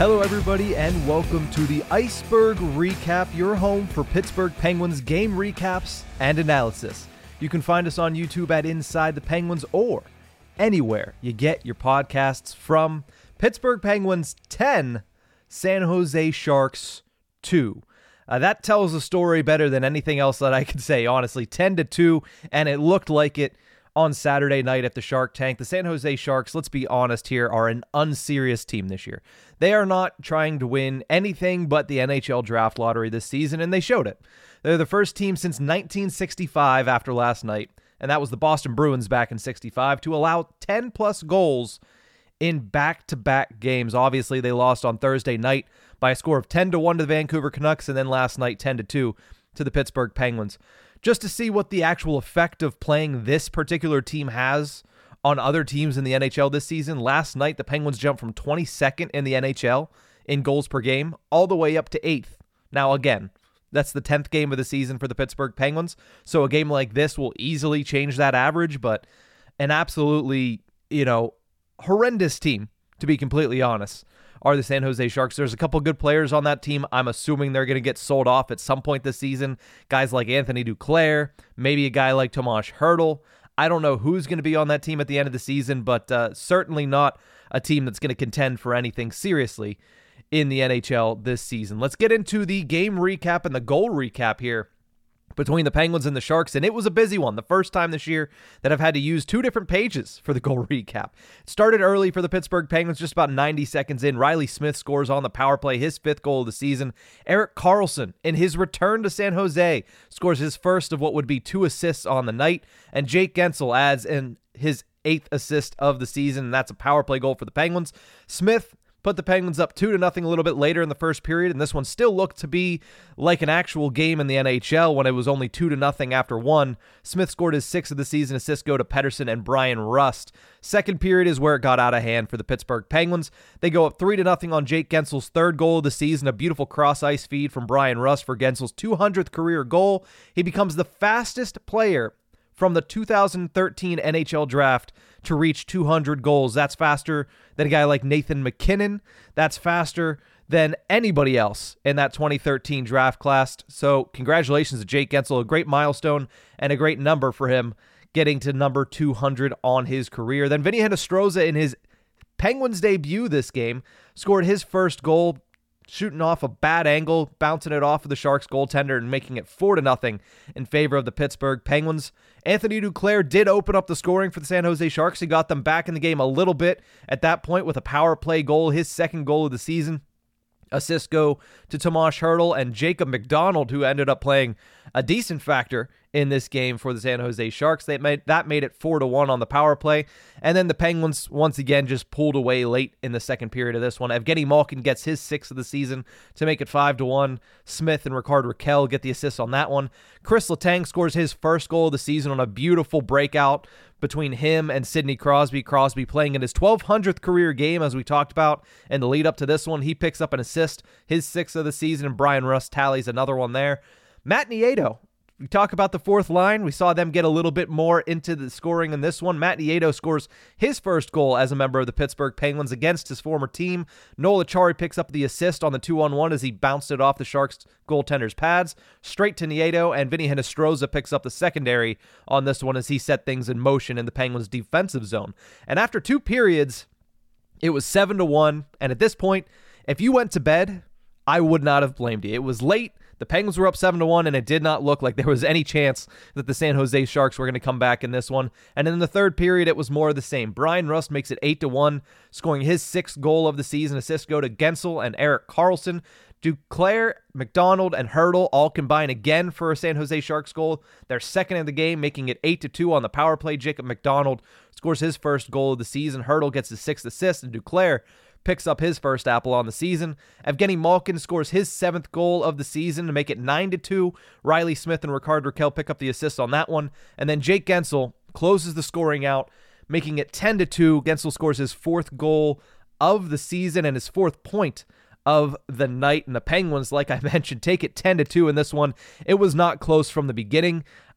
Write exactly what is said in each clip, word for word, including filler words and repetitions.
Hello, everybody, and welcome to the Iceberg Recap, your home for Pittsburgh Penguins game recaps and analysis. You can find us on YouTube at Inside the Penguins or anywhere you get your podcasts from. Pittsburgh Penguins ten, San Jose Sharks two. Uh, that tells a story better than anything else that I could say, honestly. ten to two, and it looked like it on Saturday night at the Shark Tank. The San Jose Sharks, let's be honest here, are an unserious team this year. They are not trying to win anything but the N H L draft lottery this season, and they showed it. They're the first team since nineteen sixty-five after last night, and that was the Boston Bruins back in sixty-five, to allow ten plus goals in back-to-back games. Obviously, they lost on Thursday night by a score of ten to one to the Vancouver Canucks, and then last night ten to two to the Pittsburgh Penguins. Just to see what the actual effect of playing this particular team has on other teams in the N H L this season, last night the Penguins jumped from twenty-second in the N H L in goals per game all the way up to eighth. Now again, that's the tenth game of the season for the Pittsburgh Penguins, so a game like this will easily change that average, but an absolutely, you know, horrendous team, to be completely honest, are the San Jose Sharks. There's a couple good players on that team. I'm assuming they're going to get sold off at some point this season. Guys like Anthony Duclair, maybe a guy like Tomas Hertl. I don't know who's going to be on that team at the end of the season, but uh, certainly not a team that's going to contend for anything seriously in the N H L this season. Let's get into the game recap and the goal recap here between the Penguins and the Sharks, and it was a busy one. The first time this year that I've had to use two different pages for the goal recap. It started early for the Pittsburgh Penguins, just about ninety seconds in. Riley Smith scores on the power play, his fifth goal of the season. Erik Karlsson, in his return to San Jose, scores his first of what would be two assists on the night, and Jake Guentzel adds in his eighth assist of the season, and that's a power play goal for the Penguins. Smith put the Penguins up two to nothing a little bit later in the first period, and this one still looked to be like an actual game in the N H L when it was only two to nothing after one. Smith scored his sixth of the season. Assists go to Pettersson and Brian Rust. Second period is where it got out of hand for the Pittsburgh Penguins. They go up three to nothing on Jake Guentzel's third goal of the season, a beautiful cross-ice feed from Brian Rust for Guentzel's two hundredth career goal. He becomes the fastest player from the two thousand thirteen N H L draft to reach two hundred goals. That's faster than a guy like Nathan MacKinnon. That's faster than anybody else in that twenty thirteen draft class. So congratulations to Jake Guentzel, a great milestone and a great number for him, getting to number two hundred on his career. Then Vinny Hinostroza, in his Penguins debut this game, scored his first goal, shooting off a bad angle, bouncing it off of the Sharks goaltender and making it four to nothing in favor of the Pittsburgh Penguins. Anthony Duclair did open up the scoring for the San Jose Sharks. He got them back in the game a little bit at that point with a power play goal, his second goal of the season. Assists go to Tomas Hertl and Jacob McDonald, who ended up playing a decent factor in this game for the San Jose Sharks. They made that made it four to one on the power play. And then the Penguins once again just pulled away late in the second period of this one. Evgeny Malkin gets his sixth of the season to make it five to one. Smith and Rickard Rakell get the assists on that one. Chris Letang scores his first goal of the season on a beautiful breakout between him and Sidney Crosby. Crosby playing in his twelve hundredth career game, as we talked about in the lead up to this one. He picks up an assist, his sixth of the season, and Brian Rust tallies another one there. Matt Nieto, we talk about the fourth line. We saw them get a little bit more into the scoring in this one. Matt Nieto scores his first goal as a member of the Pittsburgh Penguins against his former team. Noel Acciari picks up the assist on the two on one as he bounced it off the Sharks goaltender's pads. Straight to Nieto, and Vinny Hinostroza picks up the secondary on this one as he set things in motion in the Penguins' defensive zone. And after two periods, it was seven to one, and at this point, if you went to bed, I would not have blamed you. It was late. The Penguins were up seven to one, and it did not look like there was any chance that the San Jose Sharks were going to come back in this one. And in the third period, it was more of the same. Brian Rust makes it eight to one, scoring his sixth goal of the season. Assists go to Guentzel and Erik Karlsson. Duclair, McDonald, and Hertl all combine again for a San Jose Sharks goal. They're second in the game, making it eight to two on the power play. Jacob McDonald scores his first goal of the season. Hertl gets his sixth assist, and Duclair picks up his first apple on the season. Evgeny Malkin scores his seventh goal of the season to make it nine to two. Riley Smith and Rickard Rakell pick up the assists on that one. And then Jake Guentzel closes the scoring out, making it ten to two. Guentzel scores his fourth goal of the season and his fourth point of the night. And the Penguins, like I mentioned, take it ten to two in this one. It was not close from the beginning.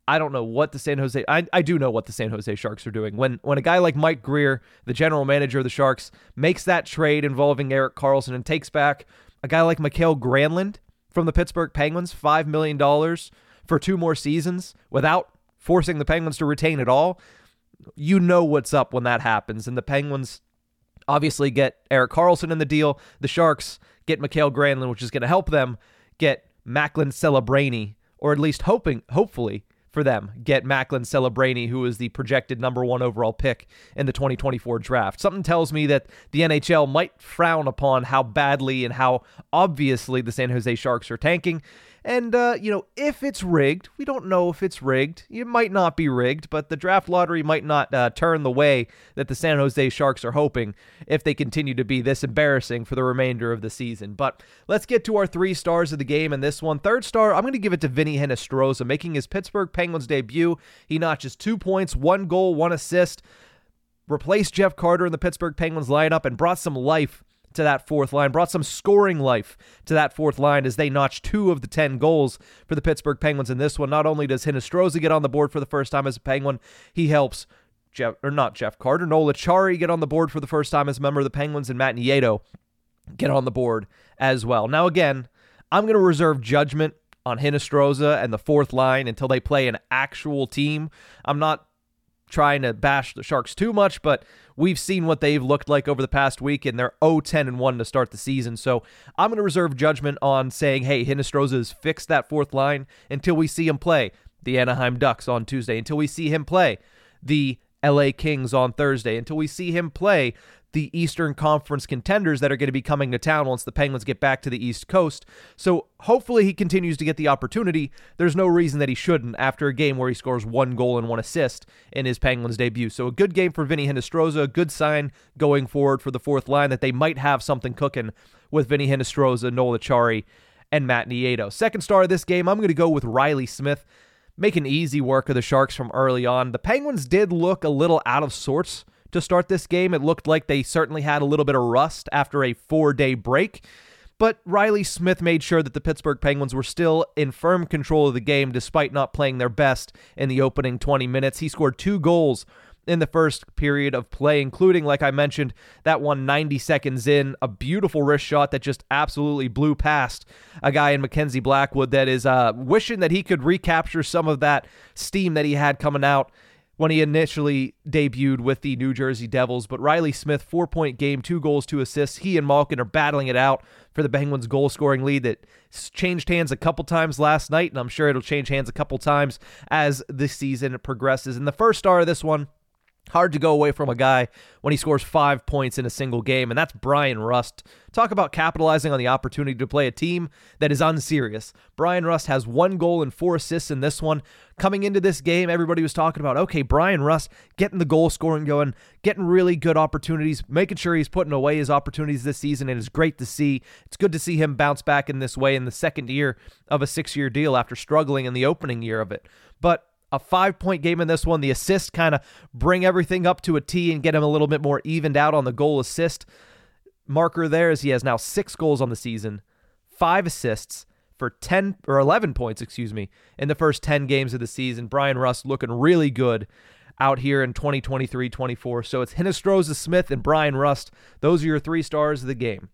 I don't know what the San Jose... I, I do know what the San Jose Sharks are doing. When when a guy like Mike Grier, the general manager of the Sharks, makes that trade involving Erik Karlsson and takes back a guy like Mikael Granlund from the Pittsburgh Penguins, five million dollars for two more seasons, without forcing the Penguins to retain it all, you know what's up when that happens. And the Penguins obviously get Erik Karlsson in the deal. The Sharks get Mikael Granlund, which is going to help them get Macklin Celebrini, or at least hoping, hopefully, for them, get Macklin Celebrini, who is the projected number one overall pick in the twenty twenty-four draft. Something tells me that the N H L might frown upon how badly and how obviously the San Jose Sharks are tanking. And, uh, you know, if it's rigged, we don't know if it's rigged. It might not be rigged, but the draft lottery might not uh, turn the way that the San Jose Sharks are hoping if they continue to be this embarrassing for the remainder of the season. But let's get to our three stars of the game in this one. Third star, I'm going to give it to Vinny Hinostroza, making his Pittsburgh Penguins debut. He notches two points, one goal, one assist, replaced Jeff Carter in the Pittsburgh Penguins lineup, and brought some life to that fourth line, brought some scoring life to that fourth line as they notched two of the ten goals for the Pittsburgh Penguins in this one. Not only does Hinostroza get on the board for the first time as a Penguin, he helps Jeff, or not Jeff Carter, Noel Acciari get on the board for the first time as a member of the Penguins, and Matt Nieto get on the board as well. Now again, I'm going to reserve judgment on Hinostroza and the fourth line until they play an actual team. I'm not trying to bash the Sharks too much, but we've seen what they've looked like over the past week, and they're oh ten and one to start the season. So I'm going to reserve judgment on saying, hey, Hinostroza has fixed that fourth line until we see him play the Anaheim Ducks on Tuesday, until we see him play the L A Kings on Thursday, until we see him play the Eastern Conference contenders that are going to be coming to town once the Penguins get back to the East Coast. So hopefully he continues to get the opportunity. There's no reason that he shouldn't after a game where he scores one goal and one assist in his Penguins debut. So a good game for Vinny Hinostroza, a good sign going forward for the fourth line that they might have something cooking with Vinny Hinostroza, Noel Acciari, and Matt Nieto. Second star of this game, I'm going to go with Riley Smith, making easy work of the Sharks from early on. The Penguins did look a little out of sorts to start this game. It looked like they certainly had a little bit of rust after a four-day break, but Riley Smith made sure that the Pittsburgh Penguins were still in firm control of the game despite not playing their best in the opening twenty minutes. He scored two goals in the first period of play, including, like I mentioned, that one ninety seconds in, a beautiful wrist shot that just absolutely blew past a guy in Mackenzie Blackwood that is uh, wishing that he could recapture some of that steam that he had coming out when he initially debuted with the New Jersey Devils. But Riley Smith, four-point game, two goals, two assists. He and Malkin are battling it out for the Penguins' goal-scoring lead that changed hands a couple times last night, and I'm sure it'll change hands a couple times as the season progresses. And the first star of this one, hard to go away from a guy when he scores five points in a single game, and that's Bryan Rust. Talk about capitalizing on the opportunity to play a team that is unserious. Bryan Rust has one goal and four assists in this one. Coming into this game, everybody was talking about, okay, Bryan Rust getting the goal scoring going, getting really good opportunities, making sure he's putting away his opportunities this season, and it's great to see. It's good to see him bounce back in this way in the second year of a six-year deal after struggling in the opening year of it. But a five-point game in this one. The assists kind of bring everything up to a T and get him a little bit more evened out on the goal assist marker there, as he has now six goals on the season, five assists for ten or eleven points, excuse me, in the first ten games of the season. Bryan Rust looking really good out here in twenty twenty-three twenty-four. So it's Hinostroza, Smith, and Bryan Rust. Those are your three stars of the game.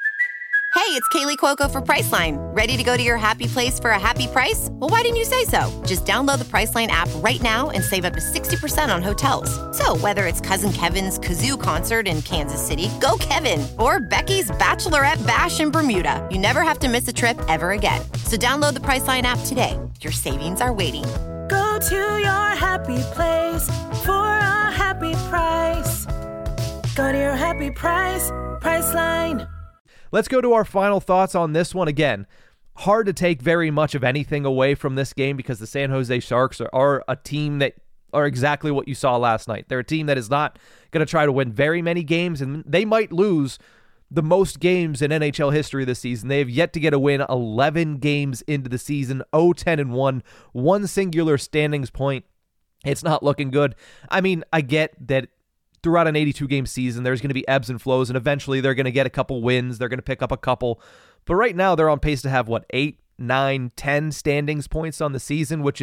Hey, it's Kaylee Cuoco for Priceline. Ready to go to your happy place for a happy price? Well, why didn't you say so? Just download the Priceline app right now and save up to sixty percent on hotels. So whether it's Cousin Kevin's Kazoo Concert in Kansas City, go Kevin, or Becky's Bachelorette Bash in Bermuda, you never have to miss a trip ever again. So download the Priceline app today. Your savings are waiting. Go to your happy place for a happy price. Go to your happy price, Priceline. Let's go to our final thoughts on this one. Again, hard to take very much of anything away from this game because the San Jose Sharks are, are a team that are exactly what you saw last night. They're a team that is not going to try to win very many games, and they might lose the most games in N H L history this season. They have yet to get a win eleven games into the season, oh ten and one, one singular standings point. It's not looking good. I mean, I get that throughout an eighty-two game season, there's going to be ebbs and flows, and eventually they're going to get a couple wins. They're going to pick up a couple. But right now, they're on pace to have, what, eight, nine, ten standings points on the season, which is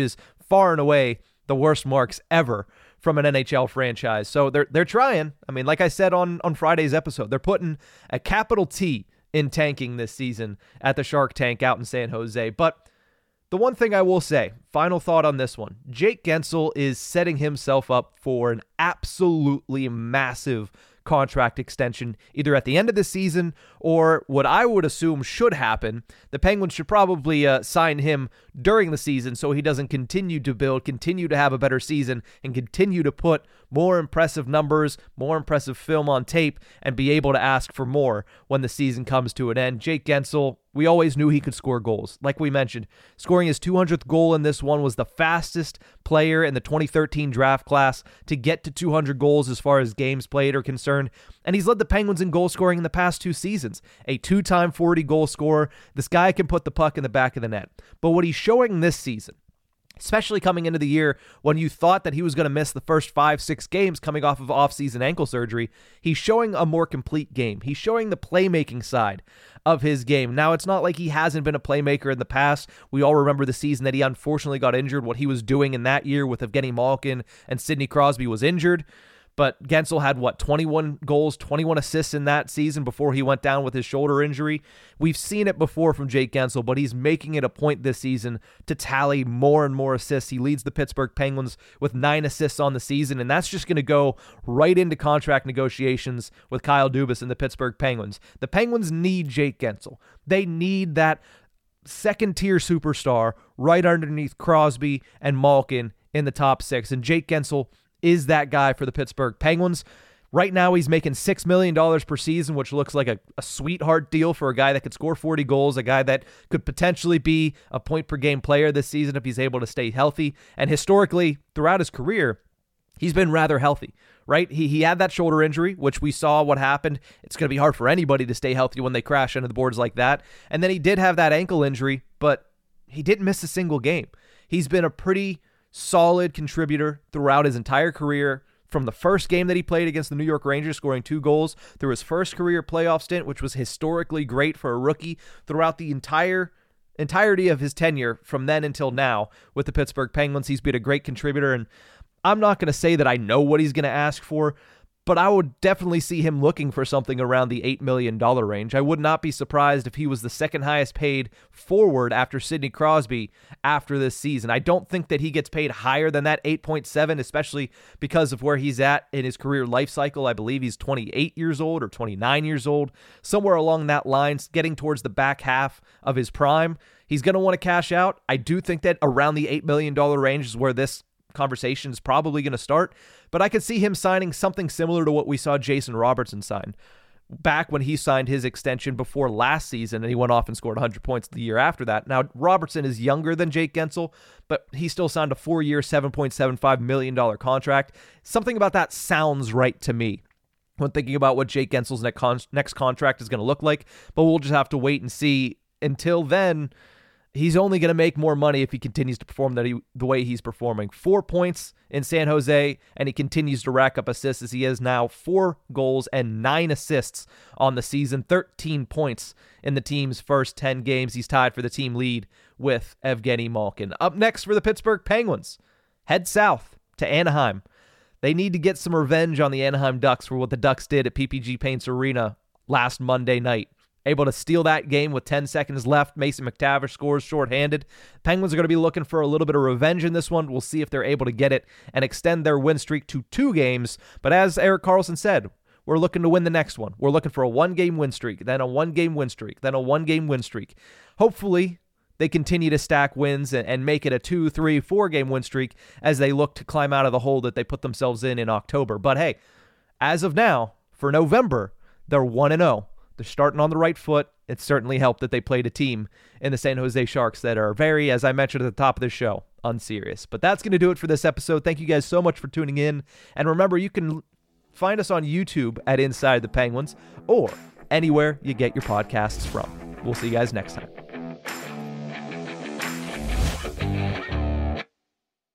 far and away the worst marks ever from an N H L franchise. So they're they're trying. I mean, like I said on, on Friday's episode, they're putting a capital T in tanking this season at the Shark Tank out in San Jose. But the one thing I will say, final thought on this one, Jake Guentzel is setting himself up for an absolutely massive contract extension, either at the end of the season or what I would assume should happen. The Penguins should probably uh, sign him during the season so he doesn't continue to build, continue to have a better season, and continue to put more impressive numbers, more impressive film on tape, and be able to ask for more when the season comes to an end. Jake Guentzel, we always knew he could score goals. Like we mentioned, scoring his two hundredth goal in this one was the fastest player in the twenty thirteen draft class to get to two hundred goals as far as games played are concerned. And he's led the Penguins in goal scoring in the past two seasons. A two-time forty-goal scorer. This guy can put the puck in the back of the net. But what he's showing this season, especially coming into the year when you thought that he was going to miss the first five, six games coming off of off-season ankle surgery, he's showing a more complete game. He's showing the playmaking side of his game. Now, it's not like he hasn't been a playmaker in the past. We all remember the season that he unfortunately got injured. What he was doing in that year with Evgeny Malkin and Sidney Crosby was injured. But Guentzel had, what, twenty-one goals, twenty-one assists in that season before he went down with his shoulder injury. We've seen it before from Jake Guentzel, but he's making it a point this season to tally more and more assists. He leads the Pittsburgh Penguins with nine assists on the season, and that's just going to go right into contract negotiations with Kyle Dubas and the Pittsburgh Penguins. The Penguins need Jake Guentzel. They need that second-tier superstar right underneath Crosby and Malkin in the top six, and Jake Guentzel is that guy for the Pittsburgh Penguins. Right now, he's making six million dollars per season, which looks like a, a sweetheart deal for a guy that could score forty goals, a guy that could potentially be a point-per-game player this season if he's able to stay healthy. And historically, throughout his career, he's been rather healthy, right? He he had that shoulder injury, which we saw what happened. It's going to be hard for anybody to stay healthy when they crash into the boards like that. And then he did have that ankle injury, but he didn't miss a single game. He's been a pretty solid contributor throughout his entire career, from the first game that he played against the New York Rangers, scoring two goals, through his first career playoff stint, which was historically great for a rookie, throughout the entire entirety of his tenure from then until now with the Pittsburgh Penguins. He's been a great contributor, and I'm not going to say that I know what he's going to ask for, but I would definitely see him looking for something around the eight million dollars range. I would not be surprised if he was the second highest paid forward after Sidney Crosby after this season. I don't think that he gets paid higher than that eight point seven, especially because of where he's at in his career life cycle. I believe he's twenty-eight years old or twenty-nine years old, somewhere along that line, getting towards the back half of his prime. He's going to want to cash out. I do think that around the eight million dollars range is where this conversation is probably going to start, but I could see him signing something similar to what we saw Jason Robertson sign back when he signed his extension before last season, and he went off and scored one hundred points the year after that. Now, Robertson is younger than Jake Guentzel, but he still signed a four-year, seven point seven five million dollars contract. Something about that sounds right to me when thinking about what Jake Guentzel's next, con- next contract is going to look like, but we'll just have to wait and see. Until then, he's only going to make more money if he continues to perform that he, the way he's performing. Four points in San Jose, and he continues to rack up assists as he is now four goals and nine assists on the season, thirteen points in the team's first ten games. He's tied for the team lead with Evgeny Malkin. Up next for the Pittsburgh Penguins, head south to Anaheim. They need to get some revenge on the Anaheim Ducks for what the Ducks did at P P G Paints Arena last Monday night. Able to steal that game with ten seconds left. Mason McTavish scores shorthanded. Penguins are going to be looking for a little bit of revenge in this one. We'll see if they're able to get it and extend their win streak to two games. But as Erik Karlsson said, we're looking to win the next one. We're looking for a one-game win streak, then a one-game win streak, then a one-game win streak. Hopefully, they continue to stack wins and, and make it a two, three, four-game win streak as they look to climb out of the hole that they put themselves in in October. But hey, as of now, for November, they're one and oh. They're starting on the right foot. It certainly helped that they played a team in the San Jose Sharks that are very, as I mentioned at the top of the show, unserious. But that's going to do it for this episode. Thank you guys so much for tuning in. And remember, you can find us on YouTube at Inside the Penguins or anywhere you get your podcasts from. We'll see you guys next time.